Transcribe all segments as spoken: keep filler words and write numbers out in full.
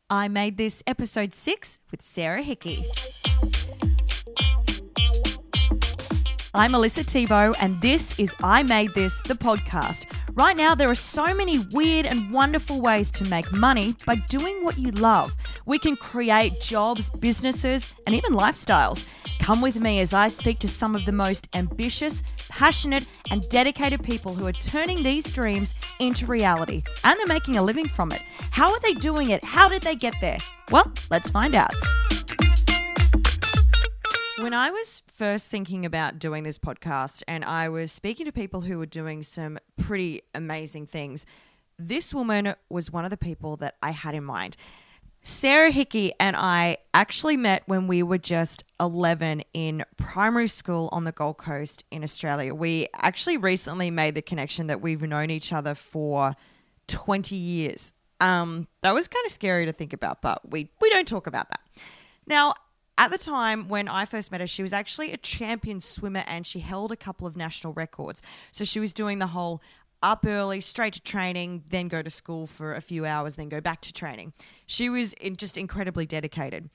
I Made This, episode six with Sarah Hickey. I'm Melissa Thibault, and this is I Made This, the podcast. Right now, there are so many weird and wonderful ways to make money by doing what you love. We can create jobs, businesses, and even lifestyles. Come with me as I speak to some of the most ambitious, passionate, and dedicated people who are turning these dreams into reality, and they're making a living from it. How are they doing it? How did they get there? Well, let's find out. When I was first thinking about doing this podcast and I was speaking to people who were doing some pretty amazing things, this woman was one of the people that I had in mind. Sarah Hickey and I actually met when we were just eleven in primary school on the Gold Coast in Australia. We actually recently made the connection that we've known each other for twenty years. Um, that was kind of scary to think about, but we, we don't talk about that. Now, at the time when I first met her, she was actually a champion swimmer and she held a couple of national records. So she was doing the whole up early, straight to training, then go to school for a few hours, then go back to training. She was in just incredibly dedicated.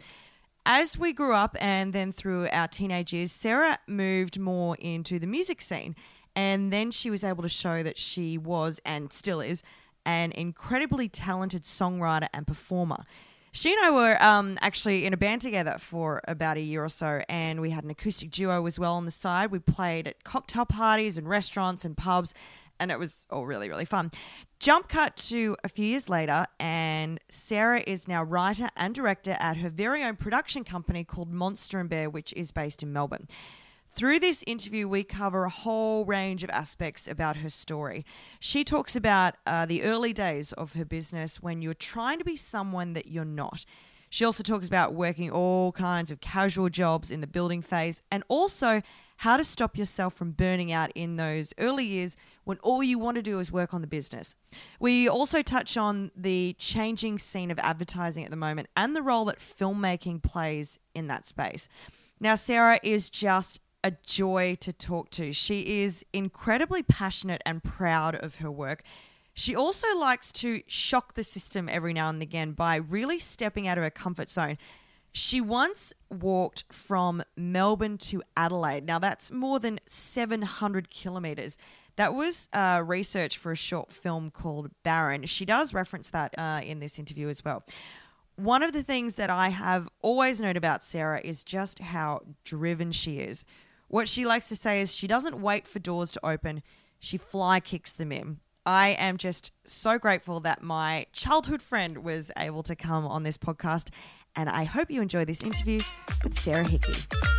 As we grew up and then through our teenage years, Sarah moved more into the music scene. And then she was able to show that she was, and still is, an incredibly talented songwriter and performer. She and I were um, actually in a band together for about a year or so, and we had an acoustic duo as well on the side. We played at cocktail parties and restaurants and pubs, and it was all really, really fun. Jump cut to a few years later, and Sarah is now writer and director at her very own production company called Monster and Bear, which is based in Melbourne. Through this interview, we cover a whole range of aspects about her story. She talks about uh, the early days of her business when you're trying to be someone that you're not. She also talks about working all kinds of casual jobs in the building phase and also how to stop yourself from burning out in those early years when all you want to do is work on the business. We also touch on the changing scene of advertising at the moment and the role that filmmaking plays in that space. Now, Sarah is just a joy to talk to. She is incredibly passionate and proud of her work. She also likes to shock the system every now and again by really stepping out of her comfort zone. She once walked from Melbourne to Adelaide. Now, that's more than seven hundred kilometres. That was uh, research for a short film called Barren. She does reference that uh, in this interview as well. One of the things that I have always known about Sarah is just how driven she is. What she likes to say is she doesn't wait for doors to open, she fly kicks them in. I am just so grateful that my childhood friend was able to come on this podcast, and I hope you enjoy this interview with Sarah Hickey.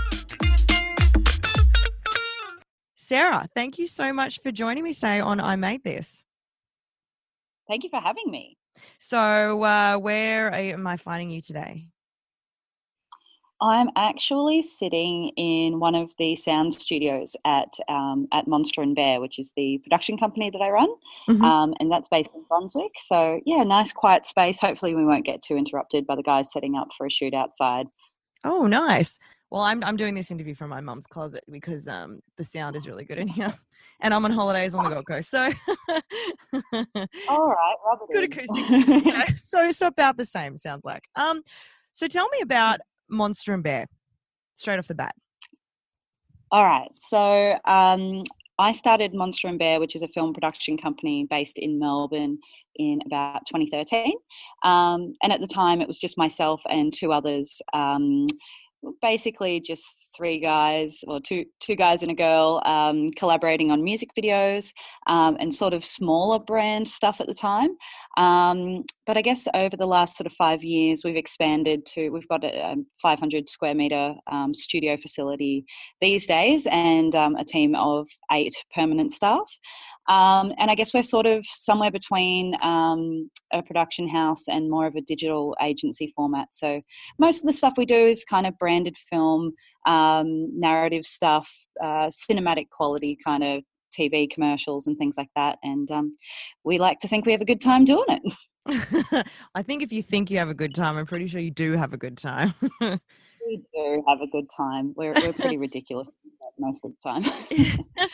Sarah, thank you so much for joining me today on I Made This. Thank you for having me. So uh, where am I finding you today? I'm actually sitting in one of the sound studios at um, at Monster and Bear, which is the production company that I run, mm-hmm. um, and that's based in Brunswick. So yeah, nice quiet space. Hopefully we won't get too interrupted by the guys setting up for a shoot outside. Oh, nice. Well, I'm I'm doing this interview from my mum's closet because um the sound is really good in here, and I'm on holidays on the Gold Coast, so all right, rub it good in. acoustics. Yeah, so so about the same sounds like. Um, so tell me about Monster and Bear, straight off the bat. All right. So um, I started Monster and Bear, which is a film production company based in Melbourne in about twenty thirteen. Um, and at the time, it was just myself and two others, um, basically just three guys, or two two guys and a girl, um, collaborating on music videos um, and sort of smaller brand stuff at the time. Um, but I guess over the last sort of five years, we've expanded to, we've got a five hundred square metre um, studio facility these days and um, a team of eight permanent staff. Um, and I guess we're sort of somewhere between um, a production house and more of a digital agency format. So most of the stuff we do is kind of branded film, um, narrative stuff, uh, cinematic quality kind of T V commercials and things like that. And um, we like to think we have a good time doing it. I think if you think you have a good time, I'm pretty sure you do have a good time. We do have a good time. We're, we're pretty ridiculous most of the time.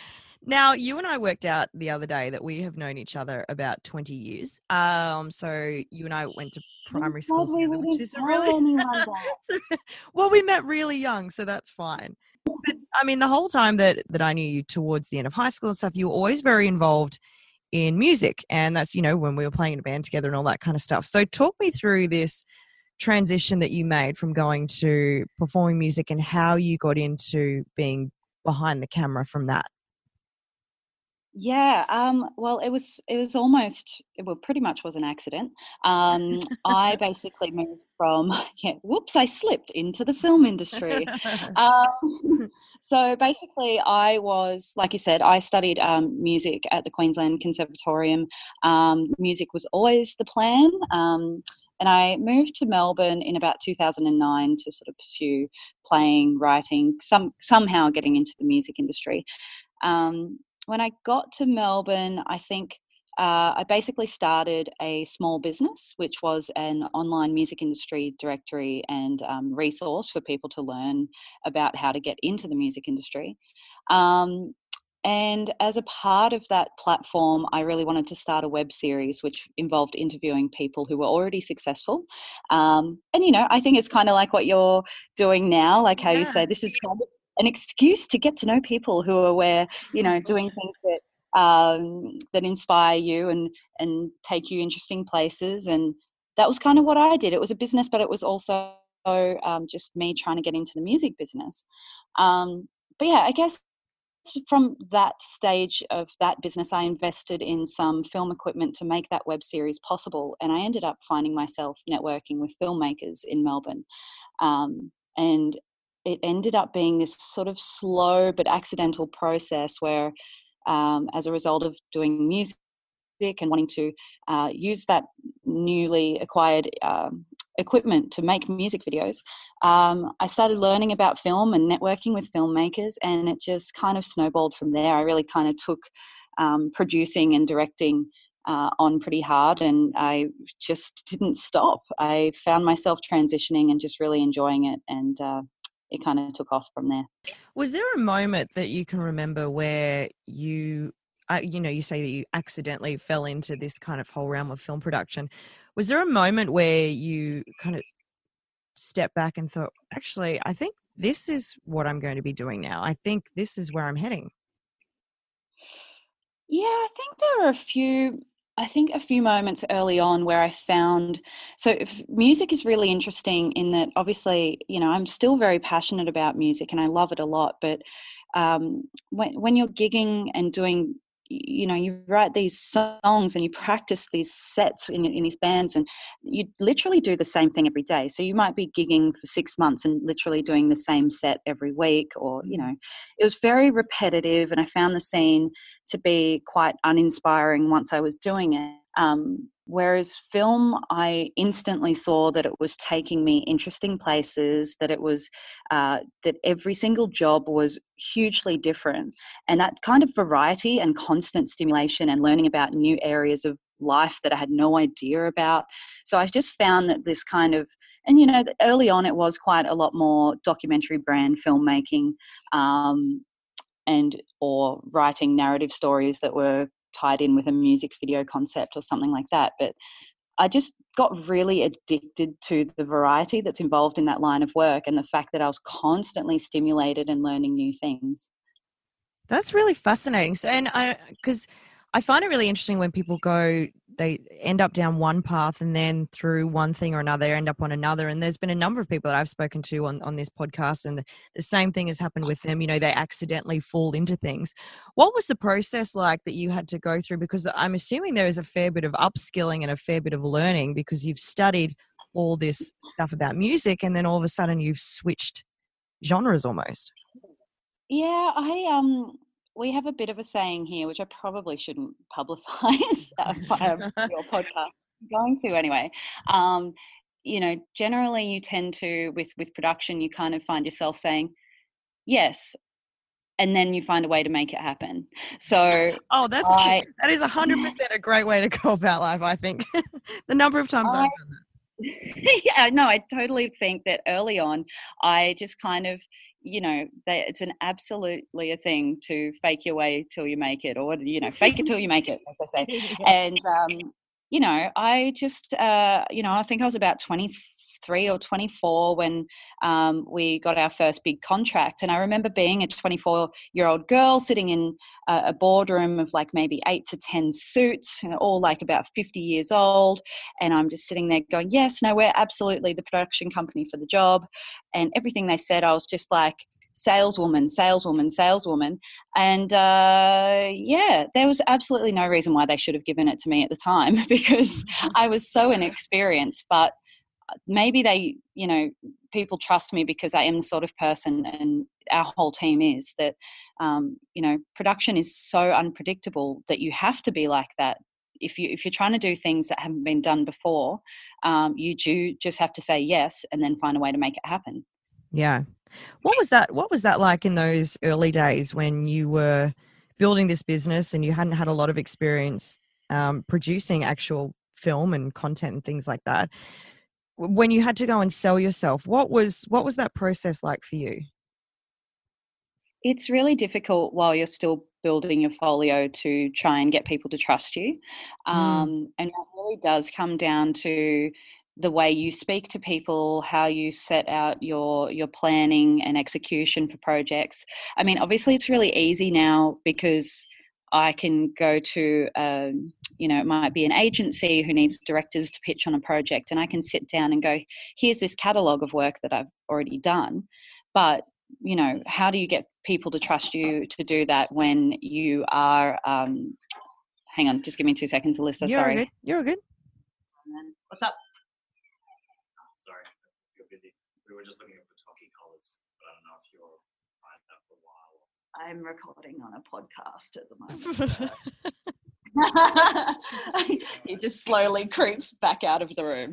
Now, you and I worked out the other day that we have known each other about twenty years. Um, so you and I went to primary school God, we together, which wouldn't is a tell really anyone that. well, we met really young, so that's fine. But I mean, the whole time that that I knew you towards the end of high school and stuff, you were always very involved in music, and that's, you know, when we were playing in a band together and all that kind of stuff. So talk me through this transition that you made from going to performing music and how you got into being behind the camera from that. Yeah, um, well, it was it was almost it well, pretty much was an accident. Um, I basically moved from yeah, whoops, I slipped into the film industry. Um, so basically, I was, like you said, I studied um, music at the Queensland Conservatorium. Um, music was always the plan. Um, and I moved to Melbourne in about two thousand nine to sort of pursue playing, writing, some somehow getting into the music industry. Um, when I got to Melbourne, I think uh, I basically started a small business, which was an online music industry directory and um, resource for people to learn about how to get into the music industry. Um, and as a part of that platform, I really wanted to start a web series which involved interviewing people who were already successful. Um, and, you know, I think it's kind of like what you're doing now, like how Yeah. you say this is kind of an excuse to get to know people who are where, you know, doing things that um, that inspire you and and take you interesting places. And that was kind of what I did. It was a business, but it was also um, just me trying to get into the music business. Um, but yeah, I guess from that stage of that business, I invested in some film equipment to make that web series possible. And I ended up finding myself networking with filmmakers in Melbourne. Um, and it ended up being this sort of slow but accidental process where, um, as a result of doing music and wanting to uh, use that newly acquired um, equipment to make music videos, um, I started learning about film and networking with filmmakers, and it just kind of snowballed from there. I really kind of took um, producing and directing uh, on pretty hard, and I just didn't stop. I found myself transitioning and just really enjoying it, and uh, it kind of took off from there. Was there a moment that you can remember where you, uh, you know, you say that you accidentally fell into this kind of whole realm of film production? Was there a moment where you kind of stepped back and thought, actually, I think this is what I'm going to be doing now. I think this is where I'm heading. Yeah, I think there are a few. I think a few moments early on where I found, so if music is really interesting in that obviously, you know, I'm still very passionate about music and I love it a lot, but um, when, when you're gigging and doing, you know, you write these songs and you practice these sets in, in these bands, and you literally do the same thing every day. So you might be gigging for six months and literally doing the same set every week, or, you know, it was very repetitive, and I found the scene to be quite uninspiring once I was doing it. Um, whereas film, I instantly saw that it was taking me interesting places, that it was, uh, that every single job was hugely different. And that kind of variety and constant stimulation and learning about new areas of life that I had no idea about. So I just found that this kind of, and, you know, early on it was quite a lot more documentary brand filmmaking, um, and or writing narrative stories that were tied in with a music video concept or something like that. But I just got really addicted to the variety that's involved in that line of work and the fact that I was constantly stimulated and learning new things. That's really fascinating. So, and I, because I find it really interesting when people go, they end up down one path and then through one thing or another, they end up on another. And there's been a number of people that I've spoken to on, on this podcast, and the, the same thing has happened with them. You know, they accidentally fall into things. What was the process like that you had to go through? Because I'm assuming there is a fair bit of upskilling and a fair bit of learning, because you've studied all this stuff about music and then all of a sudden you've switched genres almost. Yeah, I um we have a bit of a saying here, which I probably shouldn't publicise uh, via your podcast. I'm going to anyway. Um, you know, generally you tend to, with with production, you kind of find yourself saying yes, and then you find a way to make it happen. So oh, that's I, that is a hundred percent a great way to go about life. I think the number of times I, I've done that. Yeah, no, I totally think that early on, I just kind of, you know, they, it's an absolutely a thing to fake your way till you make it, or, you know, fake it till you make it, as I say. Yeah. And, um, you know, I just, uh, you know, I think I was about twenty-three or twenty-four when um, we got our first big contract. And I remember being a twenty-four-year-old girl sitting in a, a boardroom of like maybe eight to ten suits, you know, all like about fifty years old. And I'm just sitting there going, yes, no, we're absolutely the production company for the job. And everything they said, I was just like, saleswoman, saleswoman, saleswoman. And uh, yeah, there was absolutely no reason why they should have given it to me at the time, because I was so inexperienced. But maybe they, you know, people trust me because I am the sort of person, and our whole team is, that, um, you know, production is so unpredictable that you have to be like that. If you if you're trying to do things that haven't been done before, um, you do just have to say yes and then find a way to make it happen. Yeah. What was that? What was that like in those early days when you were building this business and you hadn't had a lot of experience um, producing actual film and content and things like that? When you had to go and sell yourself, what was what was that process like for you? It's really difficult while you're still building your folio to try and get people to trust you. Um, Mm. and it really does come down to the way you speak to people, how you set out your your planning and execution for projects. I mean, obviously it's really easy now because I can go to, um, you know, it might be an agency who needs directors to pitch on a project, and I can sit down and go, here's this catalogue of work that I've already done. But, you know, how do you get people to trust you to do that when you are, um, hang on, just give me two seconds, Alyssa, You're sorry. good. You're good. What's up? Sorry, you're busy. We were just looking at Pawtucket colours, but I don't know if you're find that for a while. I'm recording on a podcast at the moment. So. He just slowly creeps back out of the room.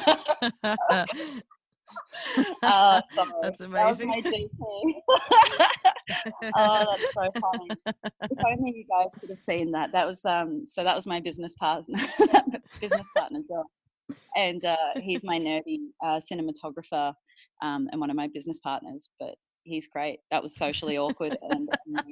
uh, That's amazing. That was my D P. Oh, that's so funny. If only you guys could have seen that. That was um. So that was my business partner, business partner, John. And uh, he's my nerdy uh, cinematographer um, and one of my business partners. But he's great. That was socially awkward. And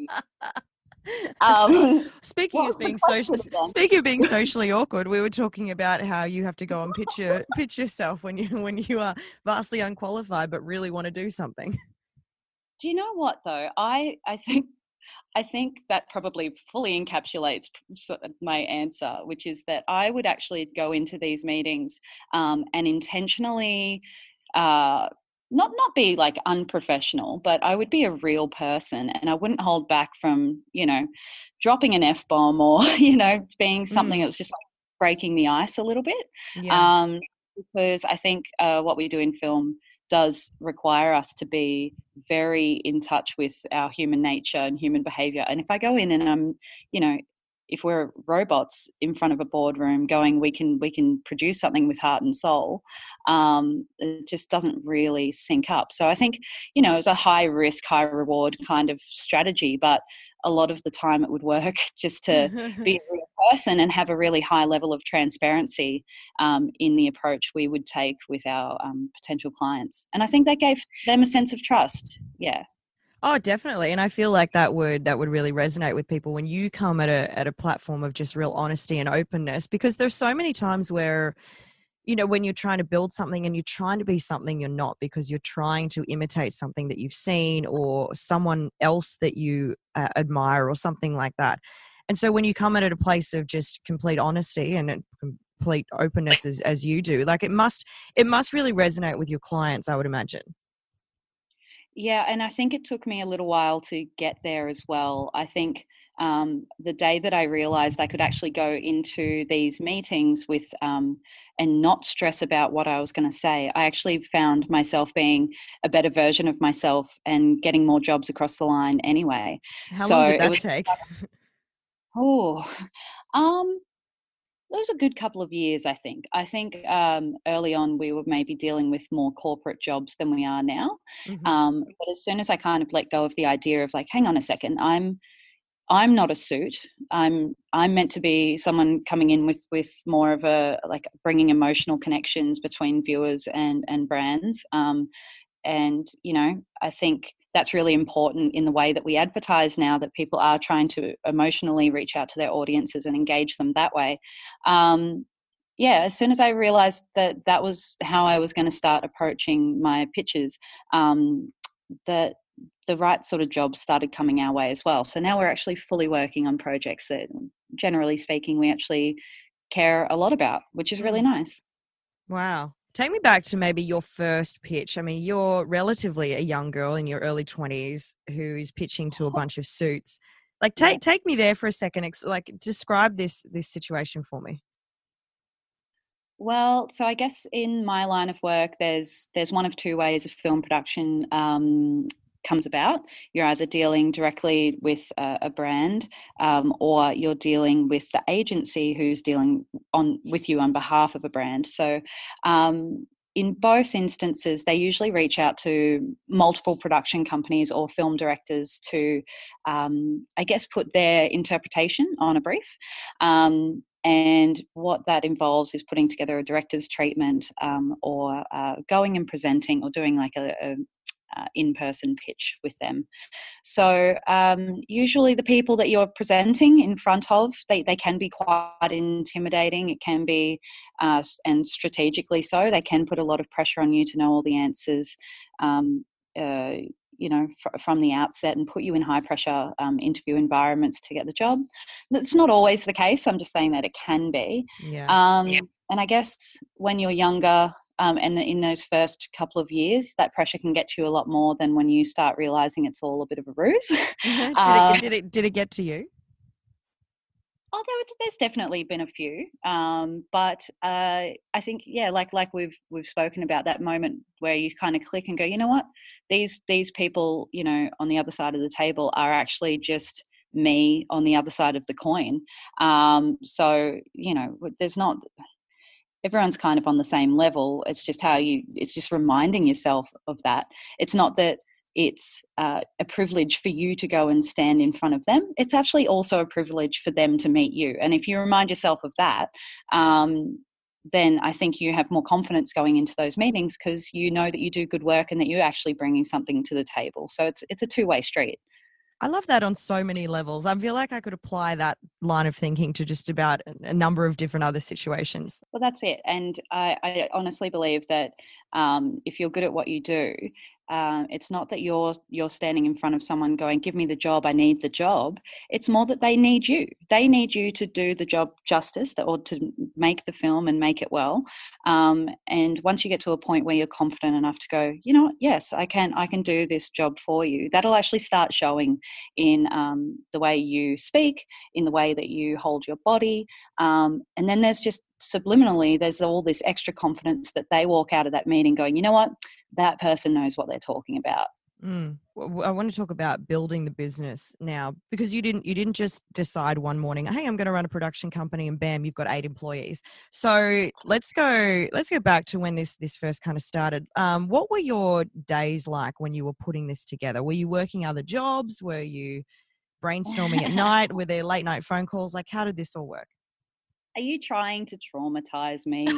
um, speaking of being social, speaking of being socially awkward, we were talking about how you have to go and pitch your, pitch yourself when you when you are vastly unqualified but really want to do something. Do you know what though? I I think. I think that probably fully encapsulates my answer, which is that I would actually go into these meetings um, and intentionally uh, not not be like unprofessional, but I would be a real person, and I wouldn't hold back from, you know, dropping an F-bomb or, you know, being something Mm. that was just like breaking the ice a little bit. Yeah. Um, because I think uh, what we do in film does require us to be very in touch with our human nature and human behavior. And if I go in and I'm, you know, if we're robots in front of a boardroom going, we can we can produce something with heart and soul, um, it just doesn't really sync up. So I think, you know, it's a high risk, high reward kind of strategy, but a lot of the time it would work just to be a real person and have a really high level of transparency um, in the approach we would take with our um, potential clients. And I think that gave them a sense of trust. Yeah. Oh, definitely. And I feel like that would that would really resonate with people when you come at a at a platform of just real honesty and openness, because there's so many times where, you know, when you're trying to build something and you're trying to be something you're not because you're trying to imitate something that you've seen or someone else that you uh, admire or something like that. And so when you come at it at a place of just complete honesty and complete openness as, as you do, like it must it must really resonate with your clients, I would imagine. Yeah, and I think it took me a little while to get there as well. I think um, the day that I realized I could actually go into these meetings with um, and not stress about what I was going to say, I actually found myself being a better version of myself and getting more jobs across the line anyway. How so long did that it was, take? Oh, um, it was a good couple of years, I think. I think um, early on we were maybe dealing with more corporate jobs than we are now. Mm-hmm. Um, but as soon as I kind of let go of the idea of like, hang on a second, I'm I'm not a suit. I'm I'm meant to be someone coming in with with more of a like bringing emotional connections between viewers and and brands. Um, and you know, I think that's really important in the way that we advertise now, that people are trying to emotionally reach out to their audiences and engage them that way. Um, yeah, as soon as I realized that that was how I was going to start approaching my pitches, um, that the right sort of jobs started coming our way as well. So now we're actually fully working on projects that, generally speaking, we actually care a lot about, which is really nice. Wow. Take me back to maybe your first pitch. I mean, you're relatively a young girl in your early twenties who is pitching to a bunch of suits. Like, take yeah. take me there for a second. Like, describe this this situation for me. Well, so I guess in my line of work, there's there's one of two ways of film production um, comes about. You're either dealing directly with a, a brand, um, or you're dealing with the agency who's dealing on with you on behalf of a brand. So um, in both instances, they usually reach out to multiple production companies or film directors to, um, I guess, put their interpretation on a brief. Um, And what that involves is putting together a director's treatment, um, or uh, going and presenting, or doing like a, a uh, in-person pitch with them. So um, usually the people that you're presenting in front of, they, they can be quite intimidating. It can be, uh, and strategically so, they can put a lot of pressure on you to know all the answers, um, uh, you know, fr- from the outset, and put you in high pressure um, interview environments to get the job. That's not always the case. I'm just saying that it can be. Yeah. Um, yeah. And I guess when you're younger, um, and in those first couple of years, that pressure can get to you a lot more than when you start realizing it's all a bit of a ruse. did, um, it, did it did it get to you? Oh, there, there's definitely been a few, um, but uh, I think, yeah, like like we've we've spoken about, that moment where you kind of click and go, you know what, these these people, you know, on the other side of the table are actually just me on the other side of the coin. Um, so you know, there's not, everyone's kind of on the same level. It's just how you, it's just reminding yourself of that. It's not that it's uh, a privilege for you to go and stand in front of them. It's actually also a privilege for them to meet you. And if you remind yourself of that, um, then I think you have more confidence going into those meetings, because you know that you do good work and that you're actually bringing something to the table. So it's it's a two-way street. I love that on so many levels. I feel like I could apply that line of thinking to just about a number of different other situations. Well, that's it. And I, I honestly believe that um, if you're good at what you do, um, it's not that you're you're standing in front of someone going, give me the job, I need the job. It's more that they need you. They need you to do the job justice, or to make the film and make it well. Um, and once you get to a point where you're confident enough to go, you know what, yes, I can, I can do this job for you, that'll actually start showing in um, the way you speak, in the way that you hold your body. Um, and then there's just subliminally, there's all this extra confidence that they walk out of that meeting going, you know what, that person knows what they're talking about. Mm. I want to talk about building the business now, because you didn't you didn't just decide one morning, hey, I'm going to run a production company, and bam, you've got eight employees. So let's go let's go back to when this this first kind of started. Um, what were your days like when you were putting this together? Were you working other jobs? Were you brainstorming at night? Were there late night phone calls? Like, how did this all work? Are you trying to traumatize me?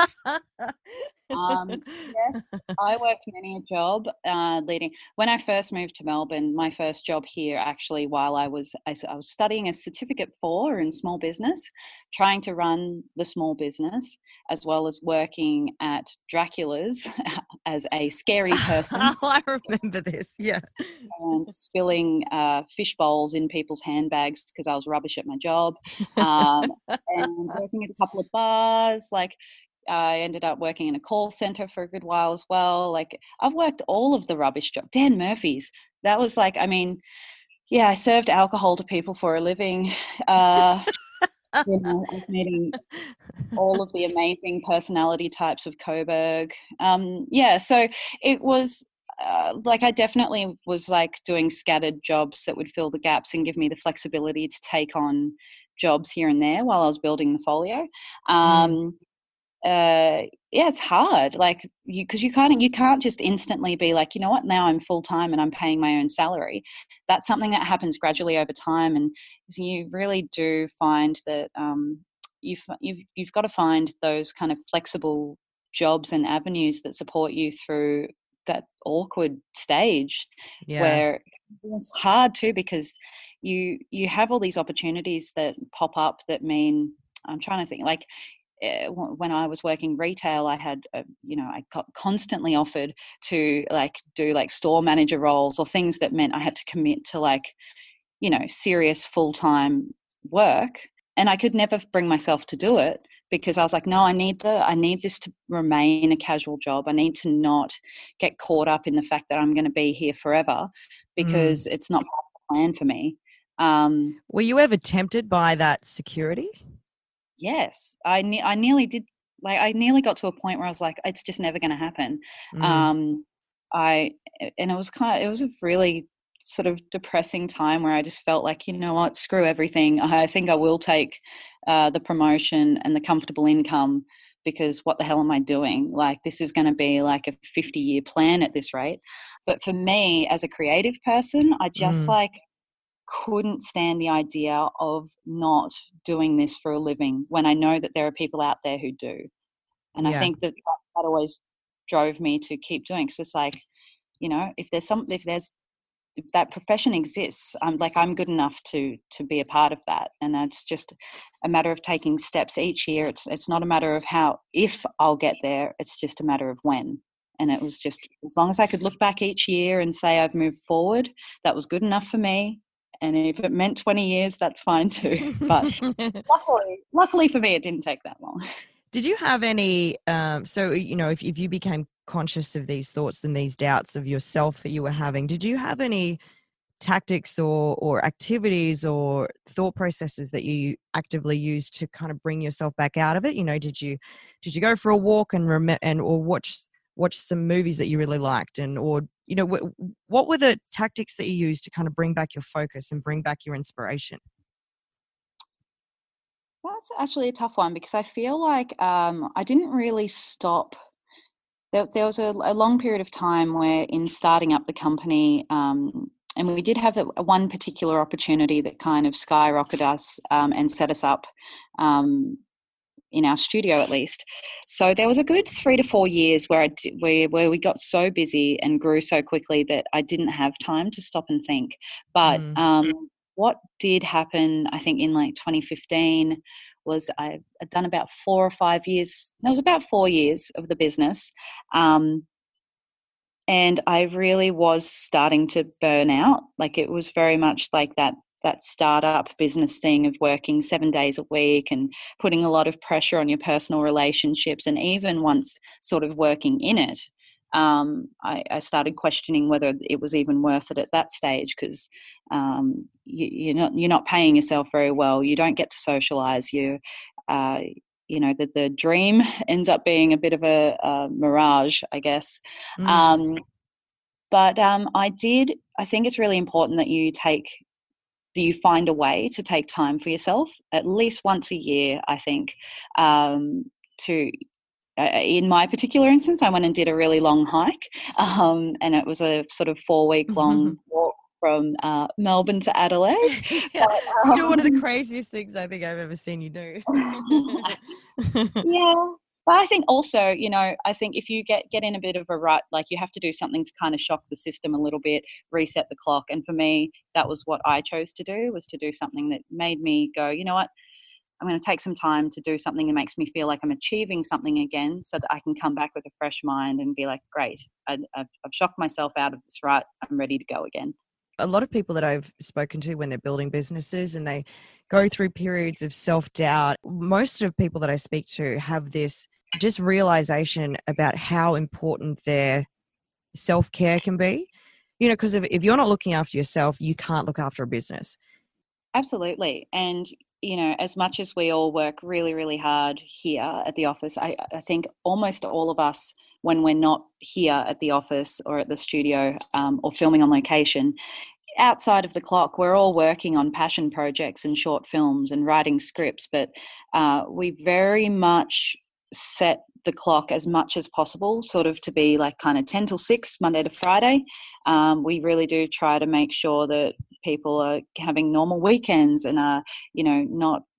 um, yes, I worked many a job uh, leading. When I first moved to Melbourne, my first job here, actually, while I was I, I was studying a certificate four in small business, trying to run the small business, as well as working at Dracula's as a scary person. Oh, I remember this, yeah. And spilling uh, fish bowls in people's handbags because I was rubbish at my job. Um, and working at a couple of bars, like I ended up working in a call center for a good while as well. Like, I've worked all of the rubbish jobs. Dan Murphy's, that was like, I mean, yeah, I served alcohol to people for a living. Uh, you know, I was meeting all of the amazing personality types of Coburg. Um, yeah, so it was uh, like I definitely was like doing scattered jobs that would fill the gaps and give me the flexibility to take on jobs here and there while I was building the folio. Um, mm. Uh, yeah, it's hard. Like you, because you can't, you can't just instantly be like, you know what, now I'm full time and I'm paying my own salary. That's something that happens gradually over time, and so you really do find that um, you've you've you've got to find those kind of flexible jobs and avenues that support you through that awkward stage Yeah. where it's hard too, because you you have all these opportunities that pop up that mean, I'm trying to think, like uh, when I was working retail, I had, uh, you know, I got constantly offered to like do like store manager roles or things that meant I had to commit to like, you know, serious full-time work. And I could never bring myself to do it because I was like, no, I need the, I need this to remain a casual job. I need to not get caught up in the fact that I'm going to be here forever because mm. it's not part of the plan for me. Um, Were you ever tempted by that security? Yes, I ne- I nearly did. Like, I nearly got to a point where I was like, it's just never going to happen. Mm. Um, I and it was kind of, it was a really sort of depressing time where I just felt like, you know what, screw everything. I think I will take uh, the promotion and the comfortable income because what the hell am I doing? Like, this is going to be like a fifty-year plan at this rate. But for me, as a creative person, I just mm. like. couldn't stand the idea of not doing this for a living when I know that there are people out there who do. And yeah. I think that that always drove me to keep doing, because it's like, you know, if there's some, if there's, if that profession exists, I'm like, I'm good enough to, to be a part of that. And it's just a matter of taking steps each year. It's, it's not a matter of how, if I'll get there, it's just a matter of when. And it was just, as long as I could look back each year and say I've moved forward, that was good enough for me. And if it meant twenty years, that's fine too. But luckily, luckily for me, it didn't take that long. Did you have any, um, so, you know, if, if you became conscious of these thoughts and these doubts of yourself that you were having, did you have any tactics or, or activities or thought processes that you actively used to kind of bring yourself back out of it? You know, did you, did you go for a walk and rem- and or watch watch some movies that you really liked, and or you know w- what were the tactics that you used to kind of bring back your focus and bring back your inspiration? That's actually a tough one, because I feel like um, I didn't really stop. There, there was a, a long period of time where in starting up the company, um, and we did have a, a one particular opportunity that kind of skyrocketed us um, and set us up um, in our studio at least. So there was a good three to four years where I did, where, where we got so busy and grew so quickly that I didn't have time to stop and think. But mm. um, what did happen, I think in like twenty fifteen, was I had done about four or five years, no, it was about four years of the business. Um, and I really was starting to burn out. Like, it was very much like that that startup business thing of working seven days a week and putting a lot of pressure on your personal relationships. And even once sort of working in it, um, I, I started questioning whether it was even worth it at that stage, because um, you, you're not you're not paying yourself very well. You don't get to socialize. You, uh, you know, the the dream ends up being a bit of a, a mirage, I guess. Mm. Um, but um, I did. I think it's really important that you take. Do you find a way to take time for yourself at least once a year, I think, um, to, uh, in my particular instance, I went and did a really long hike, um, and it was a sort of four week long walk from uh, Melbourne to Adelaide. Yeah, but, um, still one of the craziest things I think I've ever seen you do. Yeah. But I think also, you know, I think if you get, get in a bit of a rut, like you have to do something to kind of shock the system a little bit, reset the clock. And for me, that was what I chose to do, was to do something that made me go, you know what, I'm going to take some time to do something that makes me feel like I'm achieving something again, so that I can come back with a fresh mind and be like, great, I, I've, I've shocked myself out of this rut. I'm ready to go again. A lot of people that I've spoken to when they're building businesses and they go through periods of self-doubt, most of people that I speak to have this just realization about how important their self-care can be. You know, because if, if you're not looking after yourself, you can't look after a business. Absolutely. And, you know, as much as we all work really, really hard here at the office, I, I think almost all of us, when we're not here at the office or at the studio um, or filming on location, outside of the clock, we're all working on passion projects and short films and writing scripts, but uh, we very much set the clock as much as possible, sort of to be like kind of ten till six, Monday to Friday. Um, we really do try to make sure that people are having normal weekends and are, you know, not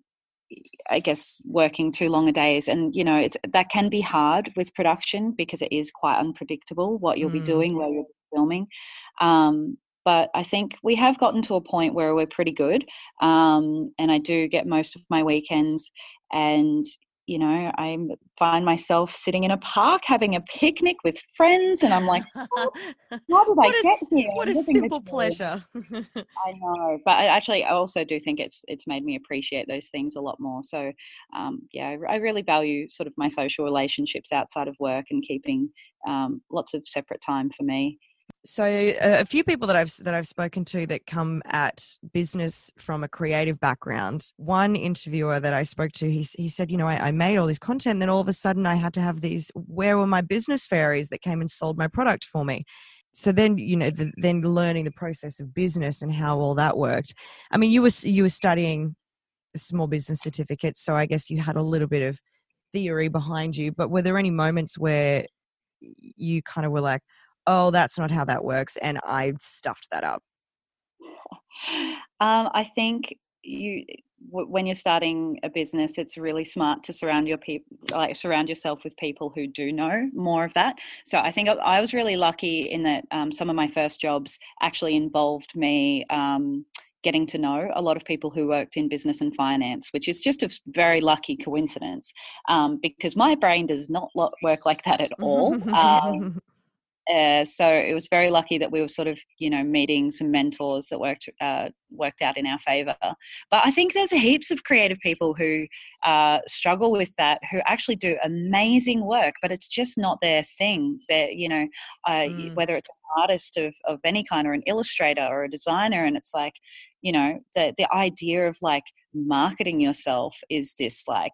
I guess, working too long a days. And, you know, it's, that can be hard with production because it is quite unpredictable what you'll Mm. be doing, where you'll be filming. Um, but I think we have gotten to a point where we're pretty good. Um, and I do get most of my weekends, and, you know, I find myself sitting in a park having a picnic with friends, and I'm like, oh, how did What I a get s- here? what I'm a living this simple dream. pleasure. I know, but I actually, I also do think it's it's made me appreciate those things a lot more. So, um, yeah, I, I really value sort of my social relationships outside of work, and keeping um, lots of separate time for me. So uh, a few people that I've that I've spoken to that come at business from a creative background. One interviewer that I spoke to, he he said, you know, I, I made all this content, and then all of a sudden I had to have these. Where were my business fairies that came and sold my product for me? So then, you know, the, then learning the process of business and how all that worked. I mean, you were you were studying a small business certificate, so I guess you had a little bit of theory behind you. But were there any moments where you kind of were like, oh, that's not how that works, and I stuffed that up? Um, I think you, w- when you're starting a business, it's really smart to surround your people, like surround yourself with people who do know more of that. So I think I, I was really lucky in that um, some of my first jobs actually involved me um, getting to know a lot of people who worked in business and finance, which is just a very lucky coincidence, um, because my brain does not lo- work like that at all. Um, Uh, so it was very lucky that we were sort of, you know, meeting some mentors that worked uh, worked out in our favour. But I think there's heaps of creative people who uh, struggle with that, who actually do amazing work, but it's just not their thing. They're, you know, uh, Mm. whether it's an artist of, of any kind, or an illustrator or a designer, and it's like, you know, the the idea of like marketing yourself is this like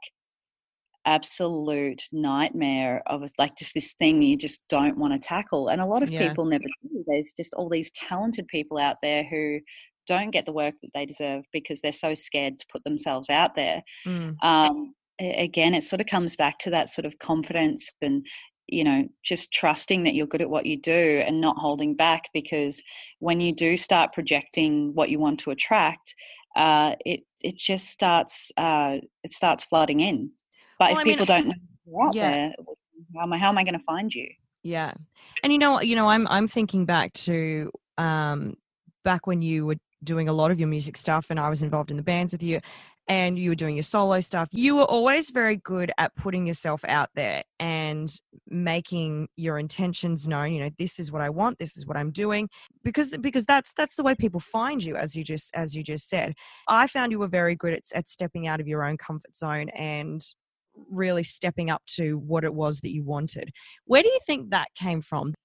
absolute nightmare of like just this thing you just don't want to tackle. And a lot of Yeah. people never do. There's just all these talented people out there who don't get the work that they deserve because they're so scared to put themselves out there. Mm. Um, a- again, it sort of comes back to that sort of confidence and, you know, just trusting that you're good at what you do and not holding back, because when you do start projecting what you want to attract, uh, it it just starts uh, it starts flooding in. But Well, if I mean, people don't know you're out yeah. there, how am I, how am I going to find you? Yeah. And you know, you know, I'm I'm thinking back to um back when you were doing a lot of your music stuff and I was involved in the bands with you and you were doing your solo stuff. You were always very good at putting yourself out there and making your intentions known. You know, this is what I want, this is what I'm doing, because because that's that's the way people find you, as you just as you just said. I found you were very good at at stepping out of your own comfort zone and really stepping up to what it was that you wanted. Where do you think that came from?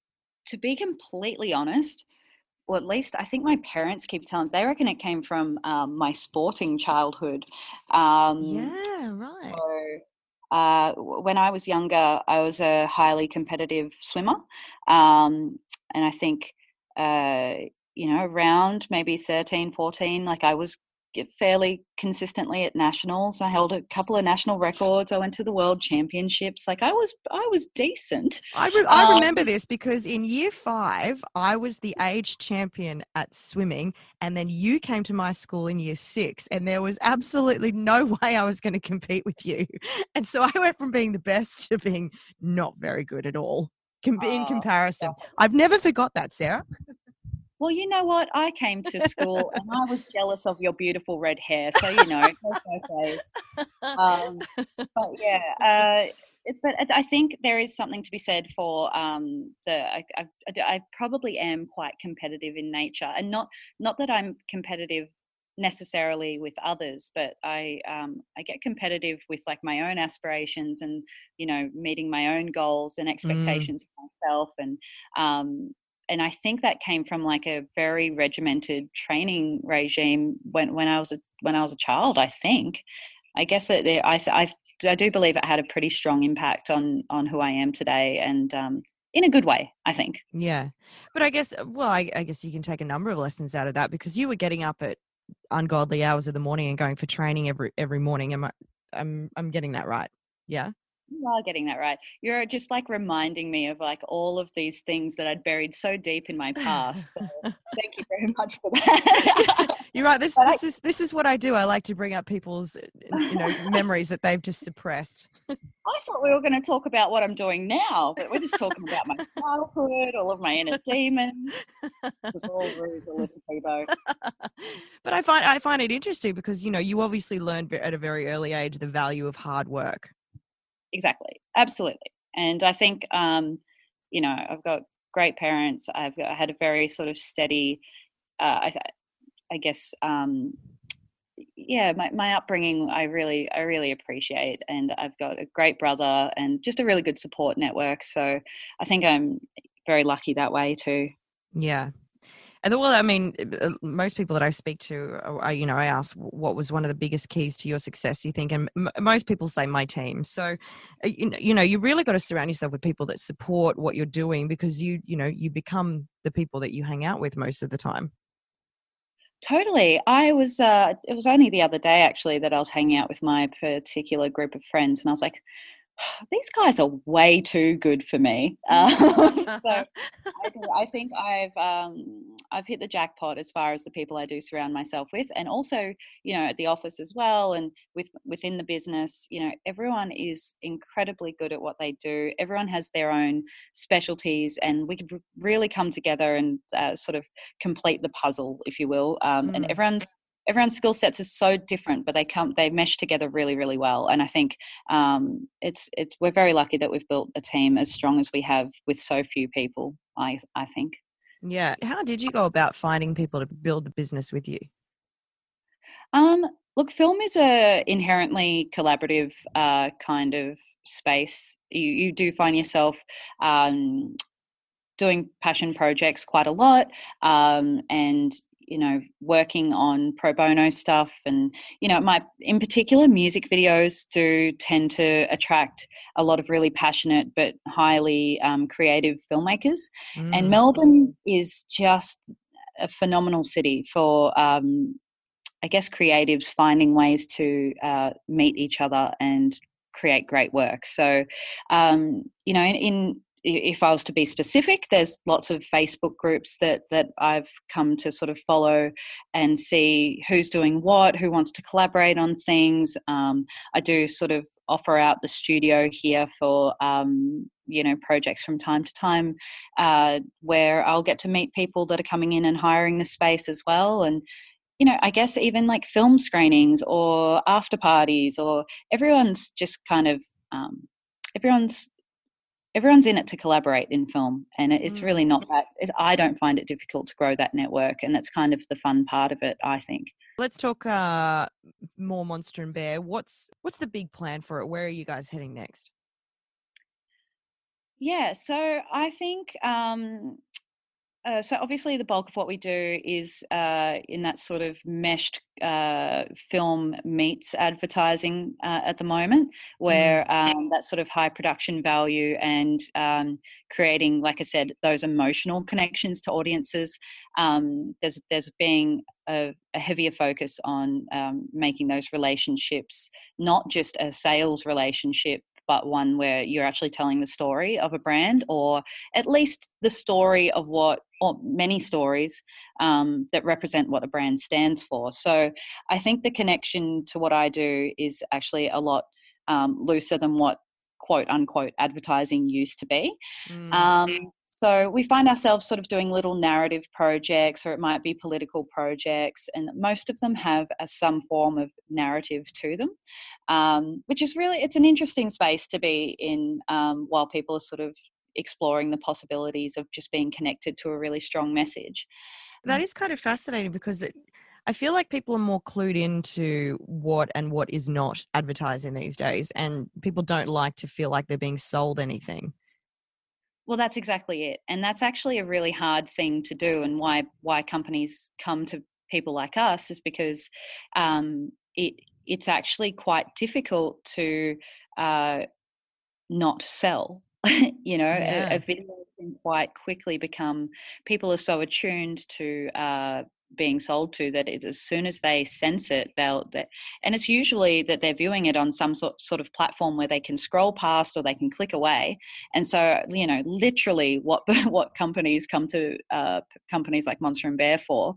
To be completely honest, or at least I think my parents keep telling, they reckon it came from um, my sporting childhood. Um, Yeah, right. So, uh, when I was younger, I was a highly competitive swimmer. Um, and I think, uh, you know, around maybe thirteen, fourteen, like I was fairly consistently at nationals. I held a couple of national records. I went to the world championships. Like I was, I was decent. I, re- I Um, remember this because in year five, I was the age champion at swimming. And then you came to my school in year six, and there was absolutely no way I was going to compete with you. And so I went from being the best to being not very good at all com- in Oh, comparison. I've never forgot that, Sarah. Well, you know what? I came to school and I was jealous of your beautiful red hair. So, you know, both both ways. Um, but yeah, uh, it, but I think there is something to be said for um, the. I, I, I probably am quite competitive in nature, and not not that I'm competitive necessarily with others, but I um, I get competitive with like my own aspirations and, you know, meeting my own goals and Mm. expectations of myself, and um, and I think that came from like a very regimented training regime when when I was a, when I was a child. I think. I guess that there, I, I, I do believe it had a pretty strong impact on on who I am today, and um, in a good way, I think. Yeah. But I guess, well, I, I guess you can take a number of lessons out of that, because you were getting up at ungodly hours of the morning and going for training every every morning. Am I, I'm I'm getting that right? Yeah. You are getting that right. You're just like reminding me of like all of these things that I'd buried so deep in my past. So thank you very much for that. You're right. This But I- this is this is what I do. I like to bring up people's you know memories that they've just suppressed. I thought we were going to talk about what I'm doing now, but we're just talking about my childhood, all of my inner demons. It was all ruse, Alyssa Peebo. But I find I find it interesting because you know you obviously learned ve- at a very early age the value of hard work. Exactly, absolutely. And I think, um, you know, I've got great parents. I've got, I had a very sort of steady, uh, I, I guess, um, yeah, my, my upbringing, I really, I really appreciate, and I've got a great brother and just a really good support network. So I think I'm very lucky that way too. Yeah. And well, I mean, uh, most people that I speak to, uh, I, you know, I ask what was one of the biggest keys to your success, you think, and m- most people say my team. So, uh, you know, you know, you really got to surround yourself with people that support what you're doing because you, you know, you become the people that you hang out with most of the time. Totally. I was, uh, it was only the other day actually that I was hanging out with my particular group of friends, and I was like, these guys are way too good for me. Um, so I, do, I think I've um, I've hit the jackpot as far as the people I do surround myself with, and also you know at the office as well, and with within the business, you know everyone is incredibly good at what they do. Everyone has their own specialties, and we could really come together and uh, sort of complete the puzzle, if you will. Um, Mm. And everyone's everyone's skill sets is so different, but they come they mesh together really, really well. And I think um, it's it's we're very lucky that we've built a team as strong as we have with so few people. I I think. Yeah. How did you go about finding people to build the business with you? Um, look, film is a inherently collaborative uh, kind of space. You you do find yourself um, doing passion projects quite a lot, um, and you know working on pro bono stuff, and you know my in particular music videos do tend to attract a lot of really passionate but highly um, creative filmmakers. Mm. And Melbourne is just a phenomenal city for um, I guess creatives finding ways to uh, meet each other and create great work. So um, you know in, in if I was to be specific, there's lots of Facebook groups that that I've come to sort of follow and see who's doing what, who wants to collaborate on things. Um, I do sort of offer out the studio here for um, you know projects from time to time, uh, where I'll get to meet people that are coming in and hiring the space as well. And you know, I guess even like film screenings or after parties, or everyone's just kind of um, everyone's everyone's in it to collaborate in film, and it's really not that it, I don't find it difficult to grow that network, and that's kind of the fun part of it, I think. Let's talk uh, more Monster and Bear. What's what's the big plan for it? Where are you guys heading next? Yeah, so I think um, Uh, so obviously the bulk of what we do is uh, in that sort of meshed uh, film meets advertising uh, at the moment, where um, that sort of high production value and um, creating, like I said, those emotional connections to audiences. Um, there's there's being a, a heavier focus on um, making those relationships not just a sales relationship, but one where you're actually telling the story of a brand, or at least the story of what, or many stories um, that represent what a brand stands for. So I think the connection to what I do is actually a lot um, looser than what quote unquote advertising used to be. Mm. Um, so we find ourselves sort of doing little narrative projects, or it might be political projects, and most of them have a, some form of narrative to them, um, which is really, it's an interesting space to be in um, while people are sort of exploring the possibilities of just being connected to a really strong message. That is kind of fascinating because it, I feel like people are more clued into what and what is not advertising these days, and people don't like to feel like they're being sold anything. Well, that's exactly it. And that's actually a really hard thing to do, and why why companies come to people like us is because um, it it's actually quite difficult to uh, not sell. you know, Yeah. a, a video can quite quickly become, people are so attuned to uh, being sold to that it, as soon as they sense it, they'll, they, and it's usually that they're viewing it on some sort, sort of platform where they can scroll past or they can click away. And so, you know, literally what what companies come to uh, companies like Monster and Bear for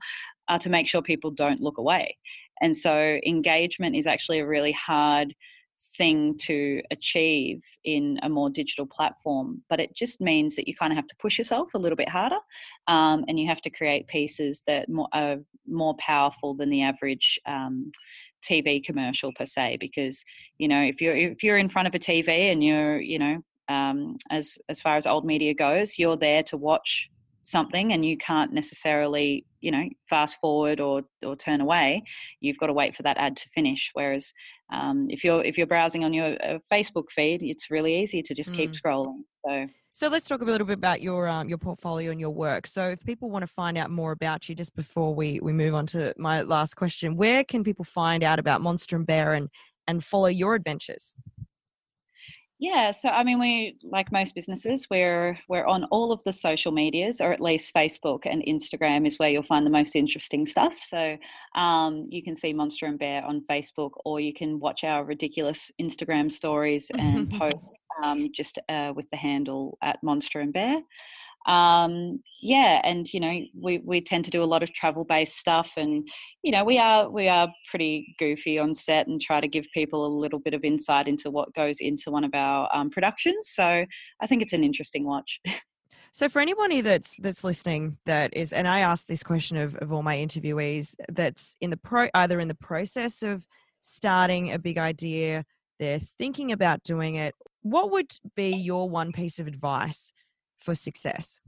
uh, to make sure people don't look away. And so engagement is actually a really hard thing to achieve in a more digital platform, but it just means that you kind of have to push yourself a little bit harder, um, and you have to create pieces that more, are more powerful than the average um, T V commercial per se. Because, you know, if you're if you're in front of a T V and you're, you know, um, as as far as old media goes, you're there to watch something and you can't necessarily, you know, fast forward or or turn away. You've got to wait for that ad to finish. Whereas um, if you're if you're browsing on your uh, Facebook feed, it's really easy to just mm. keep scrolling. So so let's talk a little bit about your um, your portfolio and your work. So if people want to find out more about you, just before we we move on to my last question, where can people find out about Monster and Bear and and follow your adventures? Yeah, so I mean, we, like most businesses, we're we're on all of the social medias, or at least Facebook and Instagram is where you'll find the most interesting stuff. So um, you can see Monster and Bear on Facebook, or you can watch our ridiculous Instagram stories and posts um, just uh, with the handle at Monster and Bear. Um, yeah, and you know, we, we tend to do a lot of travel based stuff, and you know, we are we are pretty goofy on set and try to give people a little bit of insight into what goes into one of our um, productions. So I think it's an interesting watch. So for anybody that's that's listening, that is, and I ask this question of, of all my interviewees, that's in the pro either in the process of starting a big idea, they're thinking about doing it. What would be your one piece of advice for success?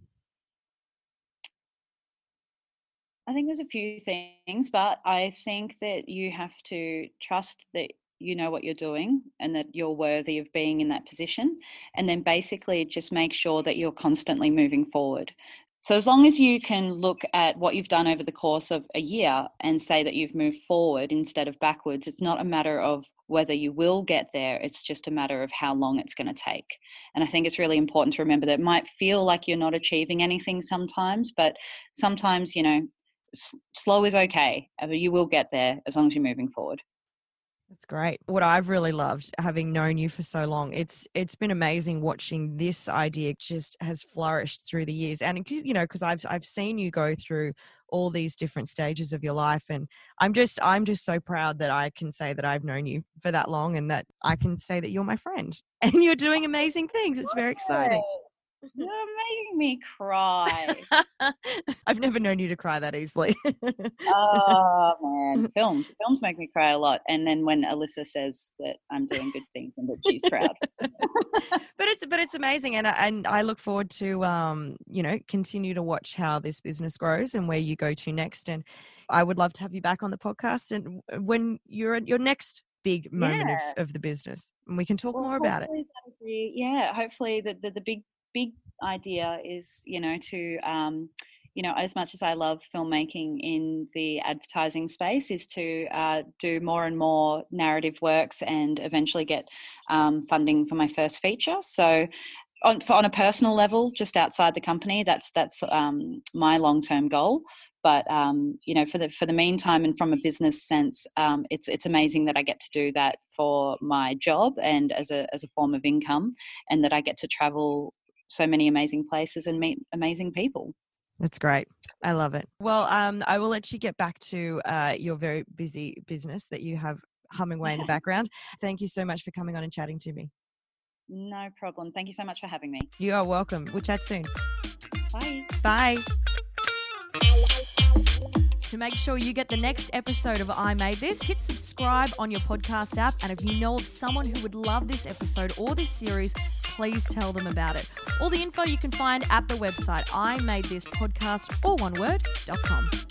I think there's a few things, but I think that you have to trust that you know what you're doing and that you're worthy of being in that position. And then basically just make sure that you're constantly moving forward. So as long as you can look at what you've done over the course of a year and say that you've moved forward instead of backwards, it's not a matter of whether you will get there. It's just a matter of how long it's going to take. And I think it's really important to remember that it might feel like you're not achieving anything sometimes, but sometimes, you know, s- slow is okay. You will get there as long as you're moving forward. That's great. What I've really loved, having known you for so long, it's it's been amazing watching this idea just has flourished through the years. And, you know, because I've I've seen you go through all these different stages of your life, and I'm just I'm just so proud that I can say that I've known you for that long, and that I can say that you're my friend and you're doing amazing things. It's very exciting. You're making me cry. I've never known you to cry that easily. Oh man, films films make me cry a lot. And then when Alyssa says that I'm doing good things and that she's proud. but it's but it's amazing, and and I look forward to um you know continue to watch how this business grows and where you go to next. And I would love to have you back on the podcast and when you're at your next big moment yeah. of, of the business, and we can talk well, more about it. Be, yeah, hopefully the, the the big big idea is, you know, to um you know, as much as I love filmmaking in the advertising space, is to uh, do more and more narrative works and eventually get um, funding for my first feature. So on, for, on a personal level, just outside the company, that's that's um, my long-term goal. But um, you know, for the for the meantime, and from a business sense, um, it's it's amazing that I get to do that for my job and as a as a form of income, and that I get to travel so many amazing places and meet amazing people. That's great. I love it. Well, um, I will let you get back to uh, your very busy business that you have humming away in the background. Thank you so much for coming on and chatting to me. No problem. Thank you so much for having me. You are welcome. We'll chat soon. Bye. Bye. To make sure you get the next episode of I Made This, hit subscribe on your podcast app. And if you know of someone who would love this episode or this series, please tell them about it. All the info you can find at the website I made this podcast, all one word, dot com.